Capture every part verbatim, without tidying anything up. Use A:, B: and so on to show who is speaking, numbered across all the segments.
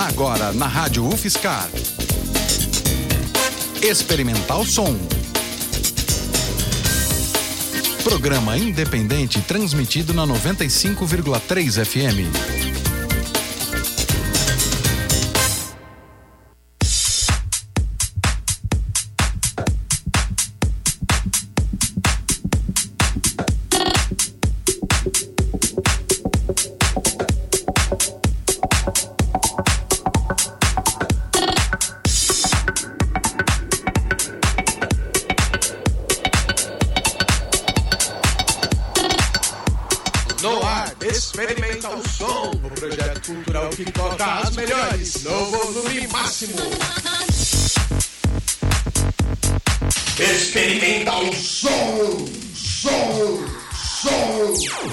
A: Agora na Rádio UFSCar. Experimental Som. Programa independente transmitido na noventa e cinco vírgula três F M.
B: Experimental Som, o projeto cultural que toca as melhores no volume máximo. Experimental Som, som, som.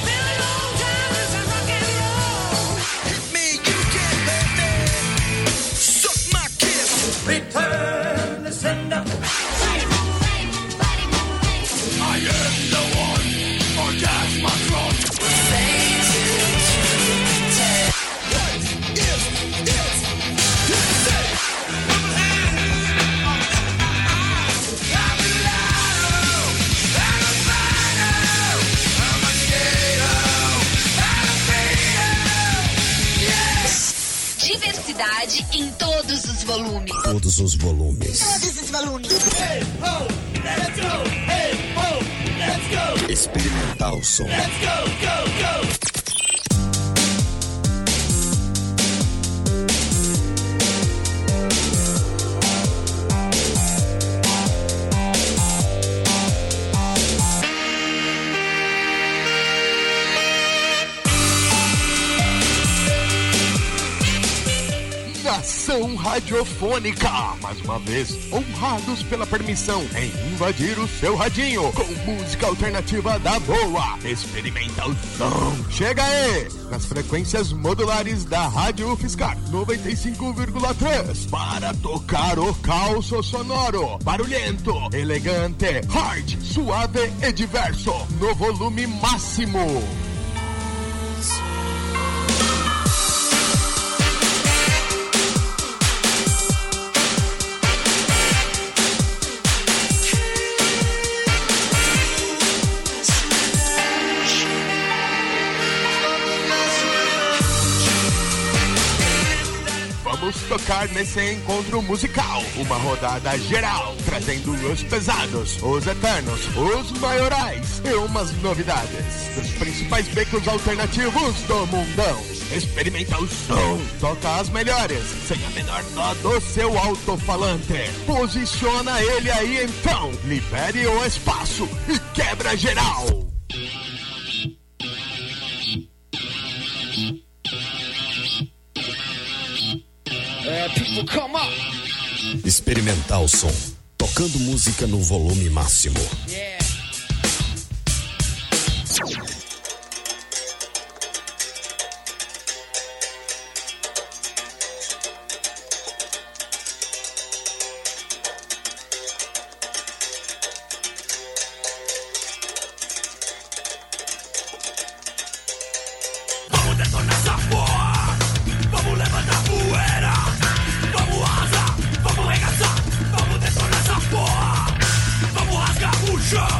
B: Return the sender. I am the one, orgasm my throat.
C: Diversidade em todos os volumes.
D: Todos os volumes.
C: Todos os volumes.
B: Hey, ho, let's go. Hey, ho, let's go.
D: Experimental Som.
B: Let's go, go, go.
E: Nação Radiofônica, mais uma vez honrados pela permissão em invadir o seu radinho com música alternativa da boa. Experimental Som. Chega aí nas frequências modulares da Rádio UFSCar noventa e cinco vírgula três para tocar o caos sonoro, barulhento, elegante, hard, suave e diverso no volume máximo. Vamos tocar nesse encontro musical, uma rodada geral, trazendo os pesados, os eternos, os maiorais e umas novidades dos principais becos alternativos do mundão. Experimental Som, toca as melhores, sem a menor dó do seu alto-falante. Posiciona ele aí então, libere o espaço e quebra geral.
D: Experimental Som, tocando música no volume máximo.
B: Yeah.
F: Vamos detonar essa porra, vamos levantar poeira, vamos arrasar, vamos arregaçar, vamos detonar essa porra, vamos rasgar o chão.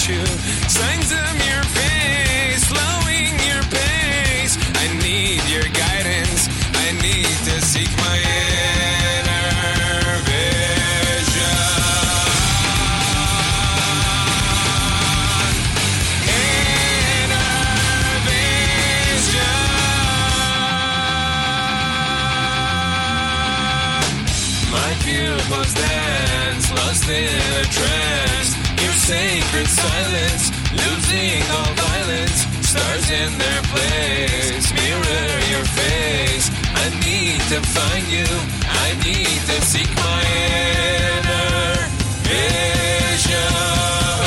G: you. Signs of your face, slowing your pace. I need your guidance. I need to seek my inner vision. Inner vision. My pupils dance, lost in a trance. Your sacred silence, losing all violence. Stars in their place, mirror your face. I need to find you, I need to seek my inner vision.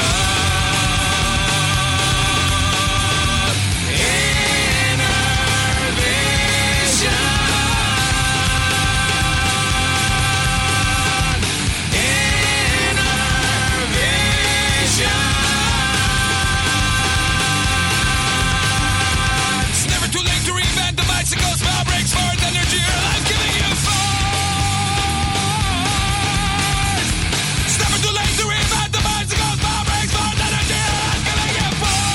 G: Bicycles, power breaks for the energy your life giving you force. It's never too late to reinvent the bicycles, power breaks for the energy your life giving you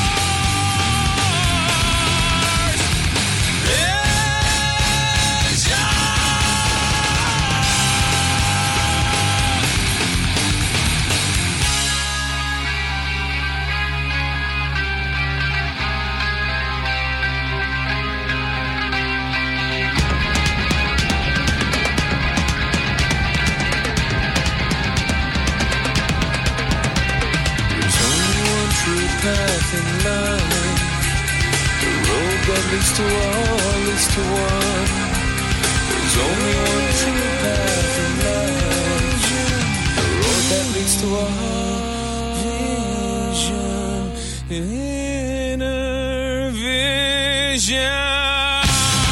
G: force. Path in life, the road that leads to all leads to one. There's only one true path in life, the road that leads to all vision, inner vision.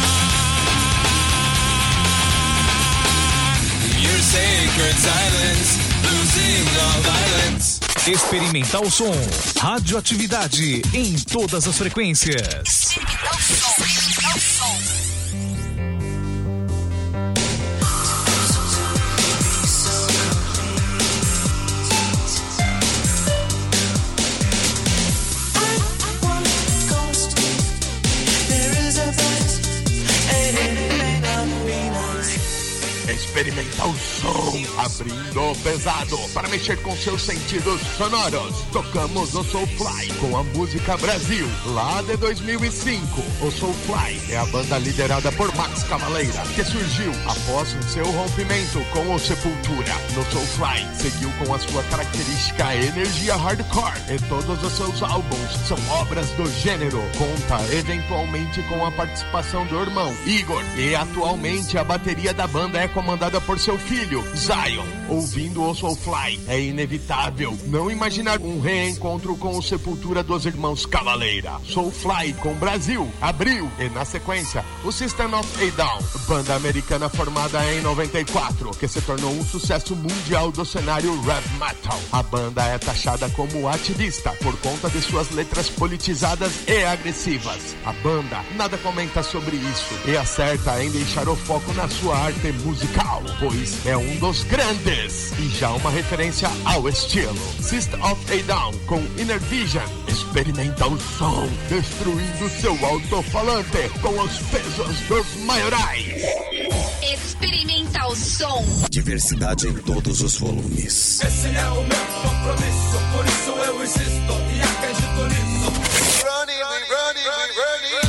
G: Your sacred silence, losing all violence.
H: Experimental Som, radioatividade em todas as frequências.
C: Experimental Som, Experimental Som.
E: Experimental Som, abrindo pesado para mexer com seus sentidos sonoros. Tocamos no Soulfly com a música Brasil, lá de dois mil e cinco. O Soulfly é a banda liderada por Max Cavaleira, que surgiu após o seu rompimento com o Sepultura. No Soulfly, seguiu com a sua característica energia hardcore e todos os seus álbuns são obras do gênero. Conta eventualmente com a participação do irmão Igor e atualmente a bateria da banda é comandada por seu filho, Zion. Ouvindo o Soulfly, é inevitável não imaginar um reencontro com o Sepultura dos irmãos Cavaleira. Soulfly com Brasil, abriu, e na sequência, o System of a Down, banda americana formada em noventa e quatro, que se tornou um sucesso mundial do cenário rap metal. A banda é taxada como ativista por conta de suas letras politizadas e agressivas. A banda nada comenta sobre isso e acerta em deixar o foco na sua arte musical, pois é um dos grandes e já uma referência ao estilo. System of a Down com Inner Vision, Experimental Som, destruindo seu alto-falante com os pesos dos maiorais.
C: Experimental Som.
D: Diversidade em todos os volumes.
F: Esse é o meu compromisso, por isso eu existo e acredito nisso. Running, running, running, running.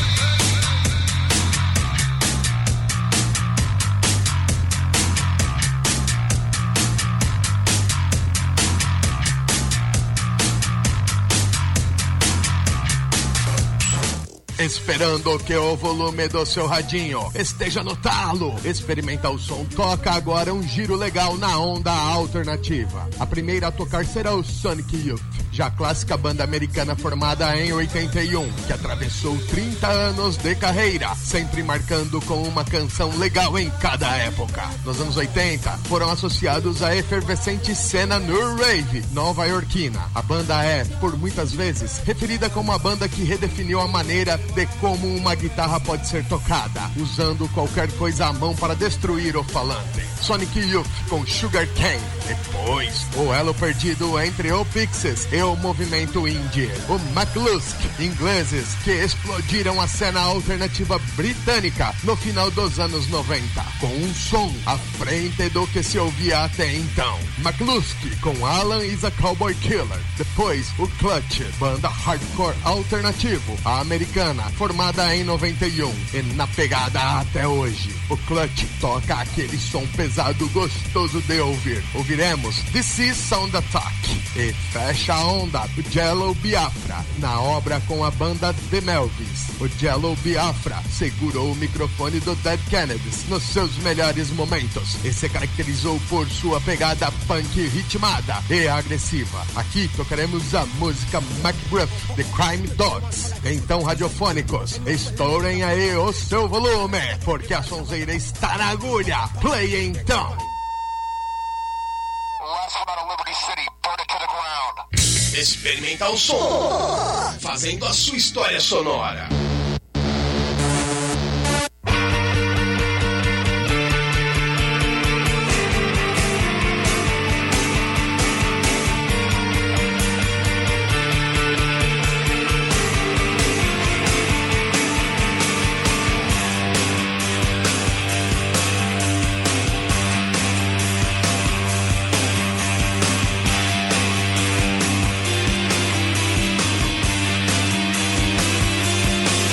E: Esperando que o volume do seu radinho esteja no talo. Experimental Som toca agora um giro legal na onda alternativa. A primeira a tocar será o Sonic Youth, já clássica banda americana formada em oitenta e um, que atravessou trinta anos de carreira, sempre marcando com uma canção legal em cada época. Nos anos oitenta, foram associados à efervescente cena New Rave nova-iorquina. A banda é, por muitas vezes, referida como a banda que redefiniu a maneira de como uma guitarra pode ser tocada, usando qualquer coisa à mão para destruir o falante. Sonic Youth com Sugar Cane. Depois, o elo perdido entre o Pixies e o movimento indie. O McLusk, ingleses que explodiram a cena alternativa britânica no final dos anos noventa, com um som à frente do que se ouvia até então. McLusk com Alan is a Cowboy Killer. Depois, o Clutch, banda hardcore alternativo americana, formada em noventa e um e na pegada até hoje. O Clutch toca aquele som pesado gostoso de ouvir. Ouviremos This Is Sound Attack e fecha a onda o Jello Biafra na obra com a banda The Melvins. O Jello Biafra segurou o microfone do Dead Kennedys nos seus melhores momentos e se caracterizou por sua pegada punk ritmada e agressiva. Aqui tocaremos a música MacGruff, The Crime Dogs. Então, radiofônicos, estourem aí o seu volume, porque a sonzeira está na agulha. Play então!
B: Experimental Som, fazendo a sua história sonora.
F: We'll be right back.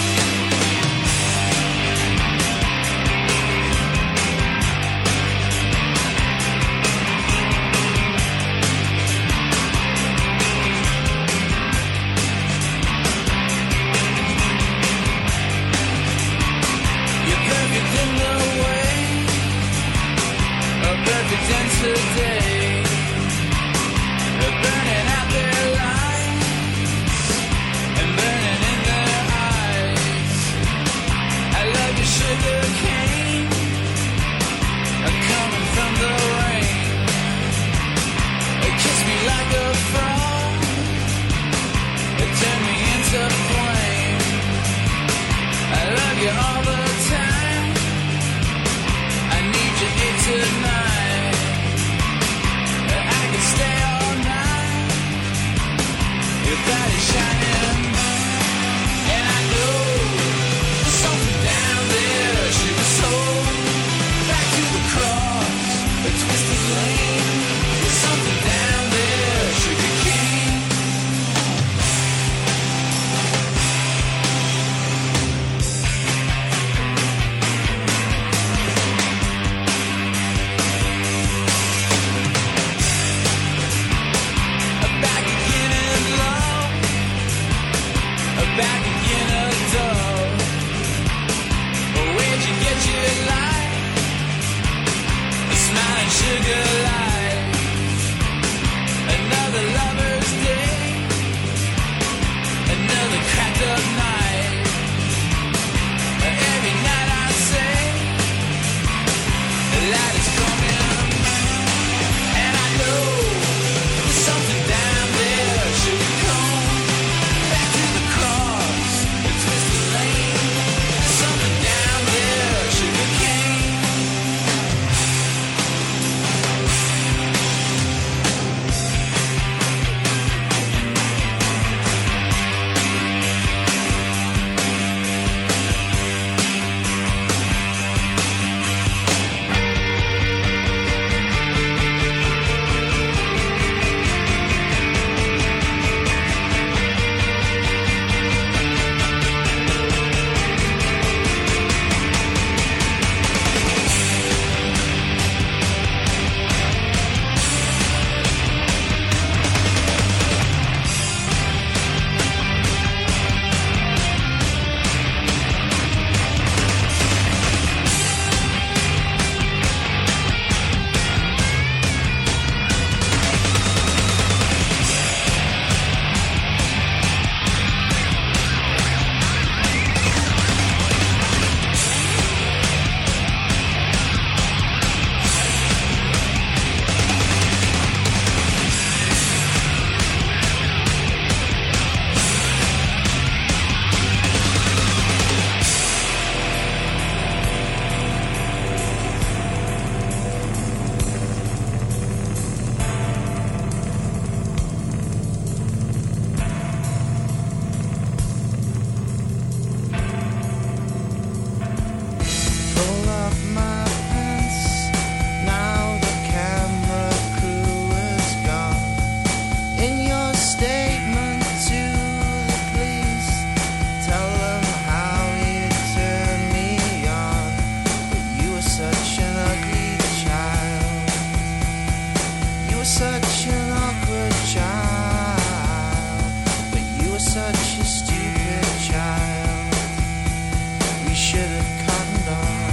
I: such an awkward child, but you were such a stupid child. We should have cottoned on.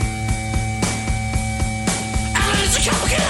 I: Alan is a couple killer!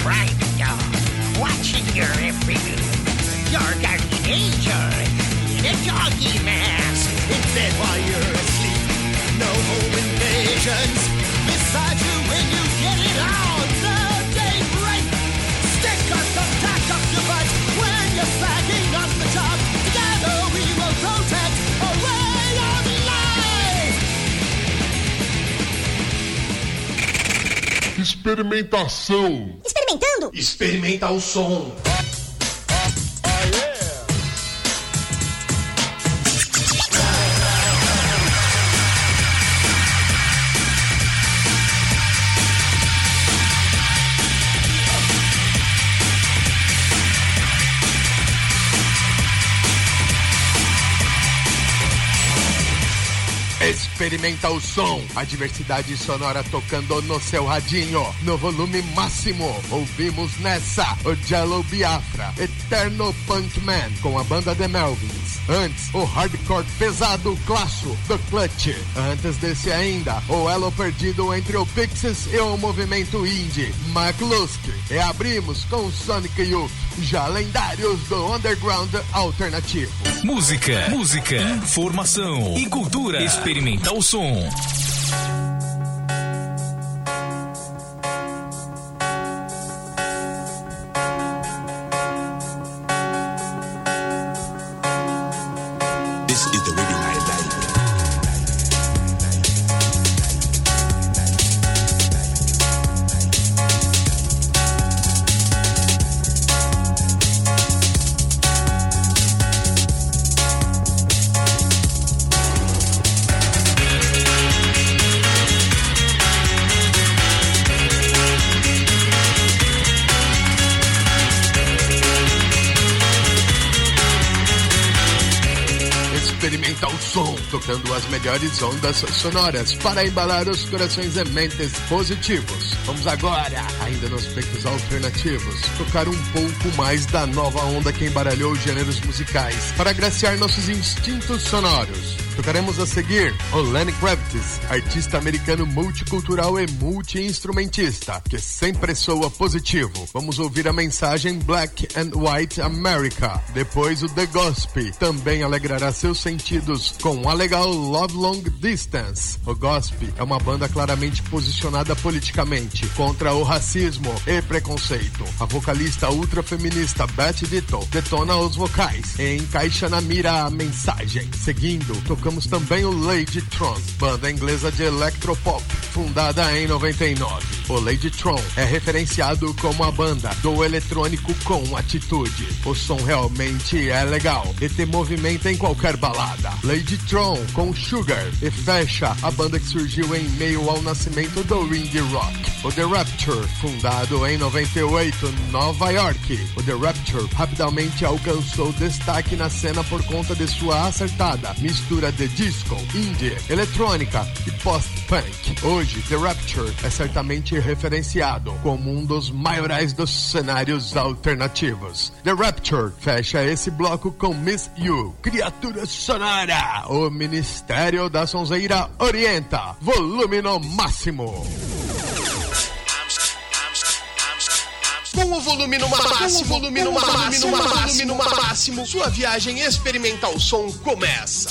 J: private dog, watching your every move. Your guardian angel in a doggy mask, in bed while you're asleep. No home invasions. Beside you when you get it on the daybreak. Stick us the tack up your butt when you're slacking on the job. Together we will protect a way of life.
E: Experimentação.
C: Experimentando.
B: Experimenta o som.
E: Experimenta o som, a diversidade sonora tocando no seu radinho, no volume máximo. Ouvimos nessa o Jello Biafra, Eterno Punk Man, com a banda The Melvins. Antes, o hardcore pesado Classo, do Clutch. Antes desse ainda, o elo perdido entre o Pixies e o movimento indie, McLusk. E abrimos com Sonic Youth, já lendários do underground alternativo.
H: Música, música, informação e cultura. Experimenta o som.
D: This is the way my life.
E: Experimenta o som, tocando as melhores ondas sonoras para embalar os corações e mentes positivos. Vamos agora, ainda nos aspectos alternativos, tocar um pouco mais da nova onda que embaralhou os gêneros musicais para agraciar nossos instintos sonoros. Tocaremos a seguir o Lenny Kravitz, artista americano multicultural e multi-instrumentista, que sempre soa positivo. Vamos ouvir a mensagem Black and White America. Depois o The Gospel, também alegrará seus sentidos com a legal Love Long Distance. O Gospel é uma banda claramente posicionada politicamente contra o racismo e preconceito. A vocalista ultra-feminista Beth Ditto detona os vocais e encaixa na mira a mensagem. Seguindo, tocamos também o Lady Tron, banda inglesa de electropop, fundada em noventa e nove. O Lady Tron é referenciado como a banda do eletrônico com atitude. O som realmente é legal e te movimenta em qualquer balada. Lady Tron com Sugar e fecha a banda que surgiu em meio ao nascimento do indie rock. O The Rapture, fundado em noventa e oito, Nova York. O The Rapture rapidamente alcançou destaque na cena por conta de sua acertada mistura de disco, indie, eletrônica e post-punk. Hoje, The Rapture é certamente referenciado como um dos maiorais dos cenários alternativos. The Rapture fecha esse bloco com Miss You, Criatura Sonora. O Ministério da Sonzeira orienta, volume no máximo.
B: Com o volume no máximo, volume no máximo, volume no máximo, sua viagem experimental som começa.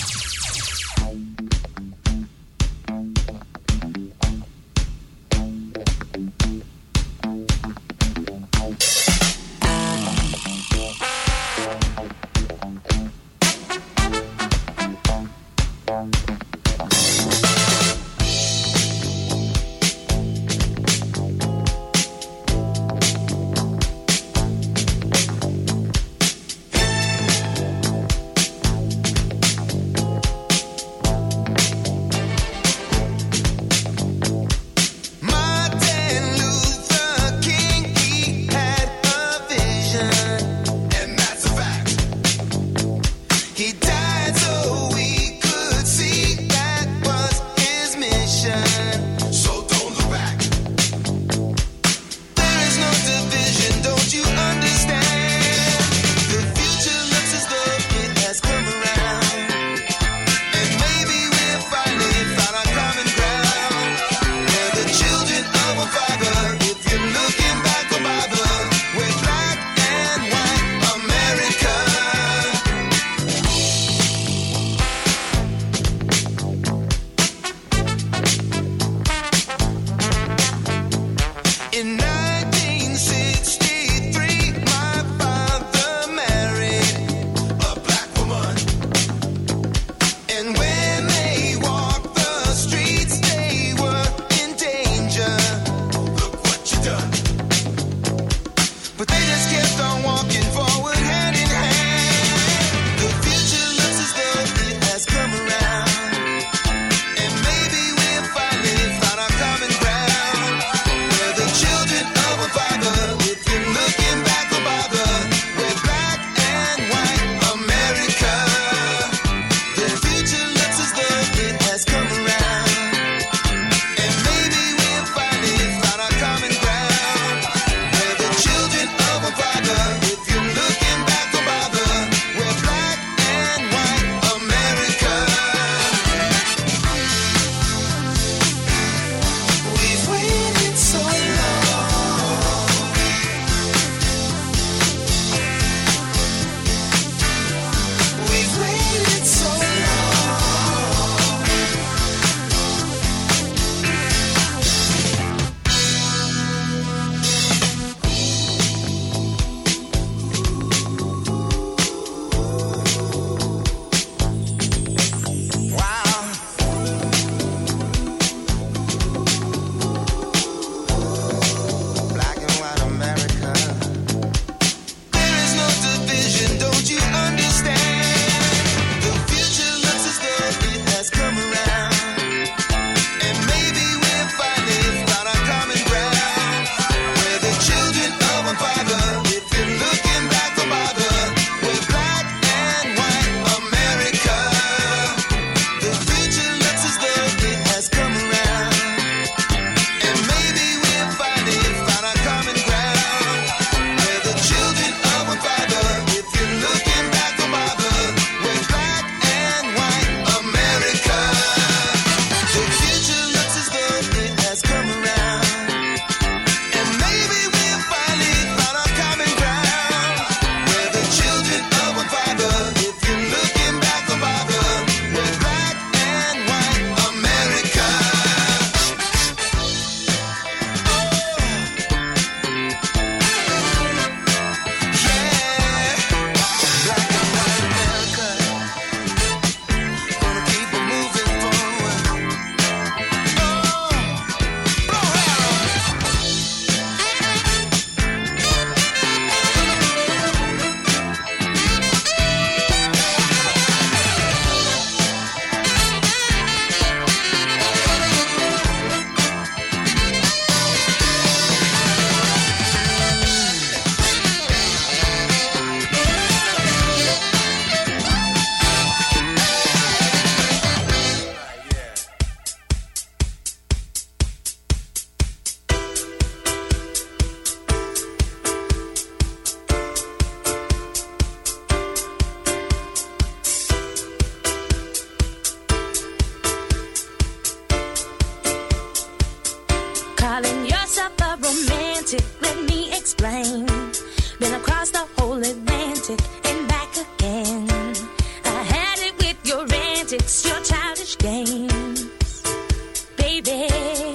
K: rain. Been across the whole Atlantic and back again. I had it with your antics, your childish games, baby.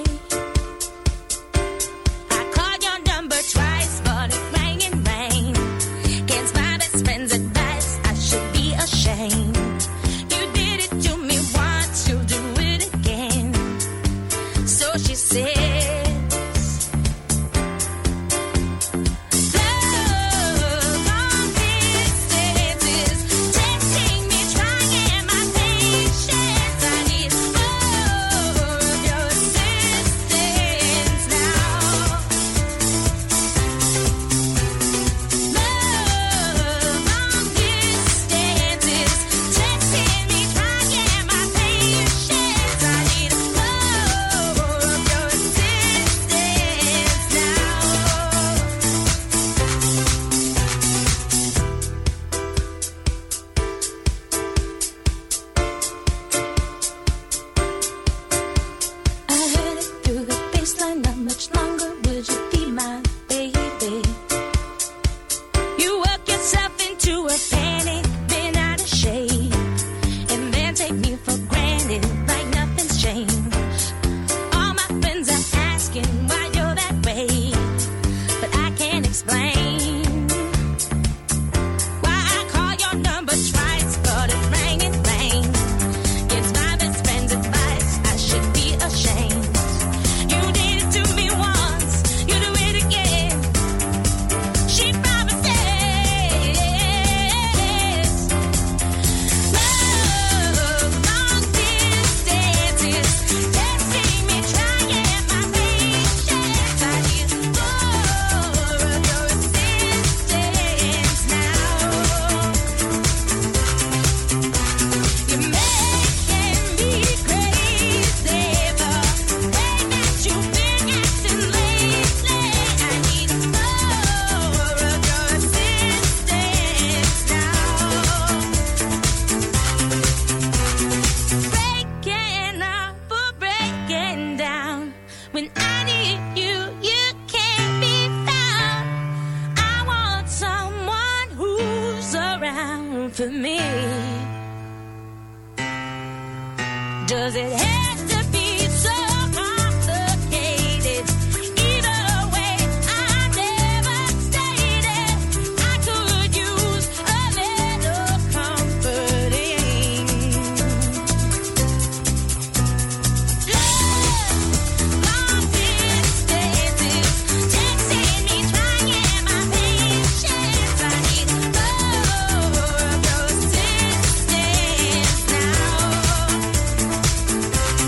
K: I called your number twice, but it rang and rang. Against my best friend's advice, I should be ashamed. You did it to me once, you'll do it again. So she said, for me. Does it have to be so complicated? Either way, I never stated I could use a little comforting. Love, long distances, texting me, trying my patience. I need more of your assistance now.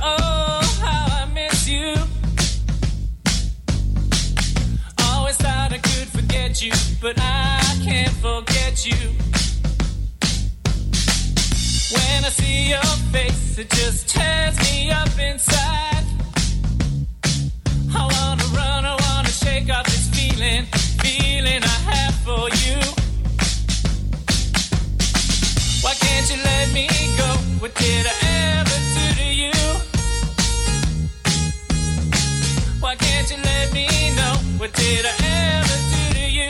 G: oh, how I miss you. Always thought I could forget you, but I can't forget you. When I see your face, it just tears me up inside. I wanna run, I wanna shake off this feeling, feeling I have for you. Why can't you let me go? What did I ever do to you? Why can't you let me know? What did I ever do to you?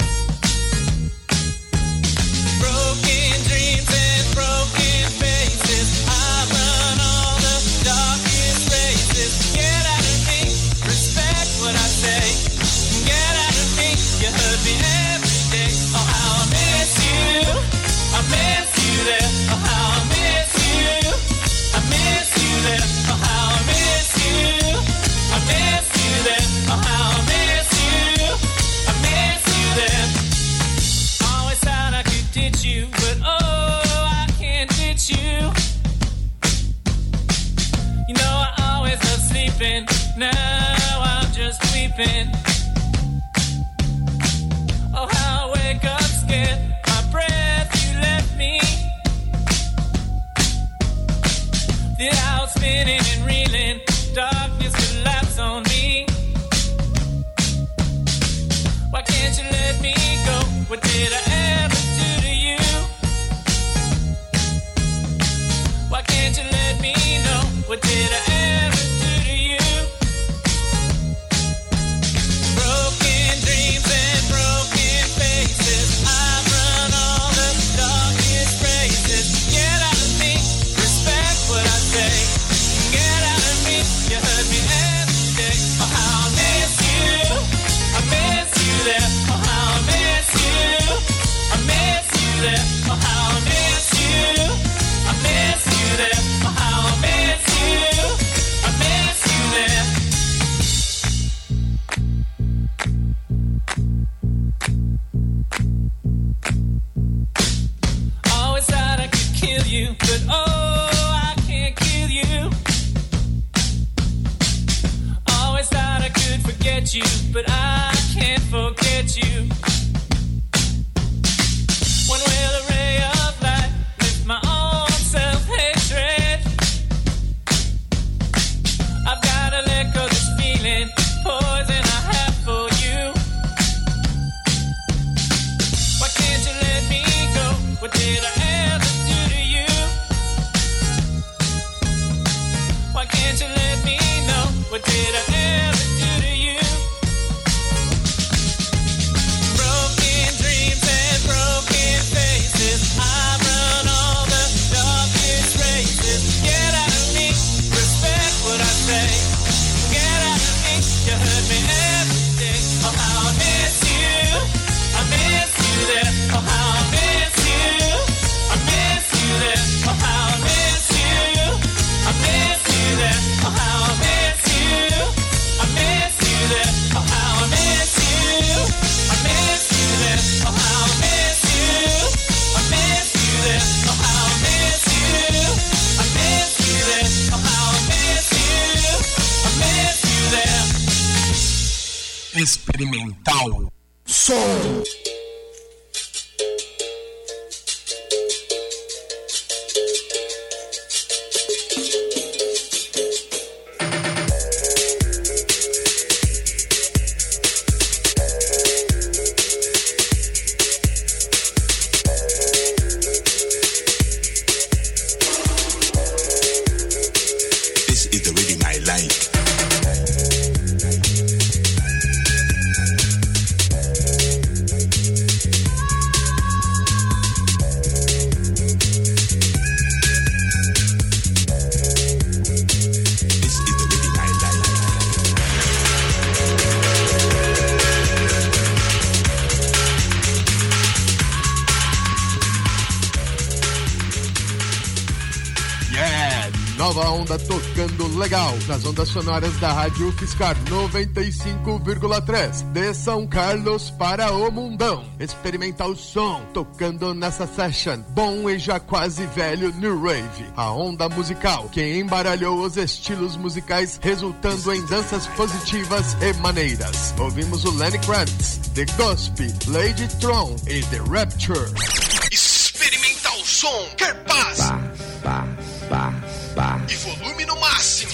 G: Broken dreams and broken faces, I run all the darkest races. Get out of me, respect what I say. Get out of me, you hurt me every day. Oh, how I miss you, I miss you there. Oh, how I miss you, I miss you there. Oh, how I miss you, I miss you there. Oh, how I miss you, I miss you there. Always thought I could ditch you, but oh, I can't ditch you. You know I always love sleeping, now I'm just weeping. Oh, how I wake up scared, my breath you left me. The house spinning and reeling, darkness collapse on me. Why can't you let me go? What did I ever do to you? Why can't you let me know? What did I ever do to you? Broken dreams and broken faces, I run all the darkest races. Get out of me, respect what I say. Get out of me, you hurt me every day. Oh, how I miss you, I miss you there. Oh, how I miss you, I miss you there. Oh, how I miss you, I miss you there. Oh, how I miss you, I miss you there. Always thought I could kill you, but oh, I can't kill you. Always thought I could forget you, but I can't forget you. When will a ray of light lift my own self-hatred? I've gotta let go this feeling, poison I have for you. Why can't you let me go? What did I ever do to you? Why can't you let me know? What did I ever do to you? Broken dreams and broken faces, I run all the darkest races. Get out of me, respect what I say. Get out of me, you hurt me every day. Oh, how I miss you, I miss you there. Oh, how I miss you, I miss you there. Oh, how I miss you, I miss you there. Oh, how I miss you, I miss you there. Oh, how I miss you, I miss you there. Oh, how I miss you, I miss you there. Oh, how I miss you, I miss you there. Oh, how I miss you, I miss you there.
E: Experimental Som.
D: This is the rhythm I like.
E: nova onda tocando legal nas ondas sonoras da Rádio UFSCar noventa e cinco vírgula três de São Carlos para o mundão. Experimental som tocando nessa session, bom e já quase velho New Wave, a onda musical que embaralhou os estilos musicais, resultando em danças positivas e maneiras. Ouvimos o Lenny Kravitz, The Gospe, Lady Tron e The Rapture.
B: Experimental som, quer paz
I: Bah, bah, bah, bah.
B: e volume no máximo.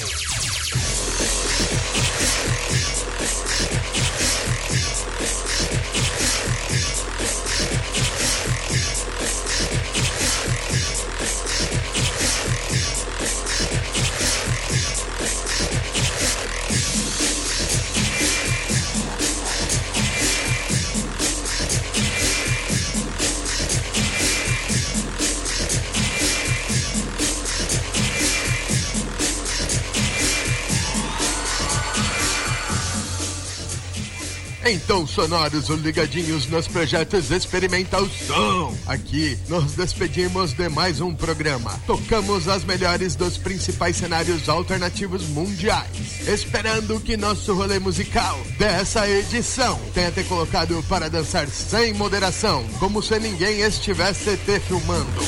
E: Então, sonoros ou ligadinhos nos projetos Experimental Som. Aqui nos despedimos de mais um programa. Tocamos as melhores dos principais cenários alternativos mundiais, esperando que nosso rolê musical dessa edição tenha te colocado para dançar sem moderação, como se ninguém estivesse te filmando.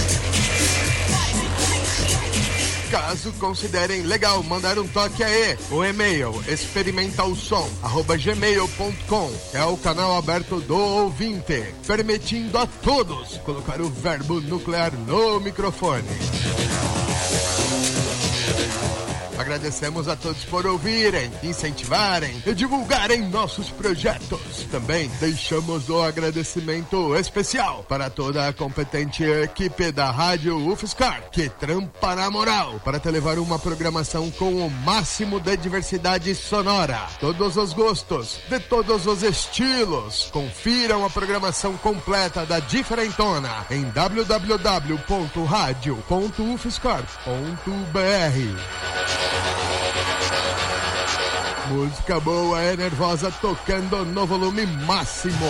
E: Caso considerem legal mandar um toque aí, o e-mail experimentalsom arroba gmail ponto com é o canal aberto do ouvinte, permitindo a todos colocar o verbo nuclear no microfone. Agradecemos a todos por ouvirem, incentivarem e divulgarem nossos projetos. Também deixamos o agradecimento especial para toda a competente equipe da Rádio UFSCar, que trampa na moral para te levar uma programação com o máximo de diversidade sonora. Todos os gostos, de todos os estilos. Confiram a programação completa da Diferentona em w w w ponto radio ponto ufscar ponto b r. Música boa é nervosa tocando no volume máximo.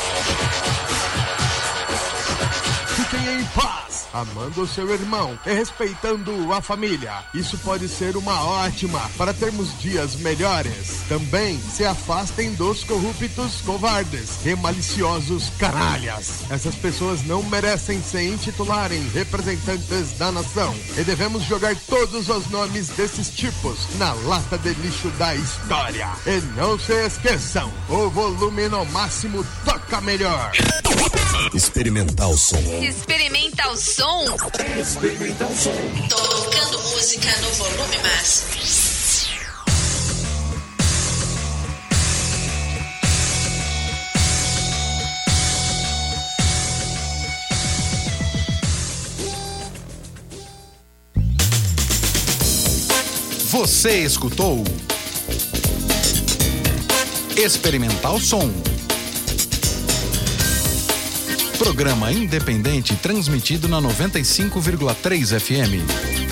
E: Fiquem em paz, amando o seu irmão e respeitando a família. Isso pode ser uma ótima para termos dias melhores. Também se afastem dos corruptos covardes e maliciosos canalhas. Essas pessoas não merecem se intitularem representantes da nação. E devemos jogar todos os nomes desses tipos na lata de lixo da história. E não se esqueçam, o volume no máximo toca melhor.
D: Experimental som.
C: Experimental som.
D: Experimental som.
C: Tocando música no volume máximo.
A: Você escutou Experimental Som. Programa independente transmitido na noventa e cinco vírgula três F M.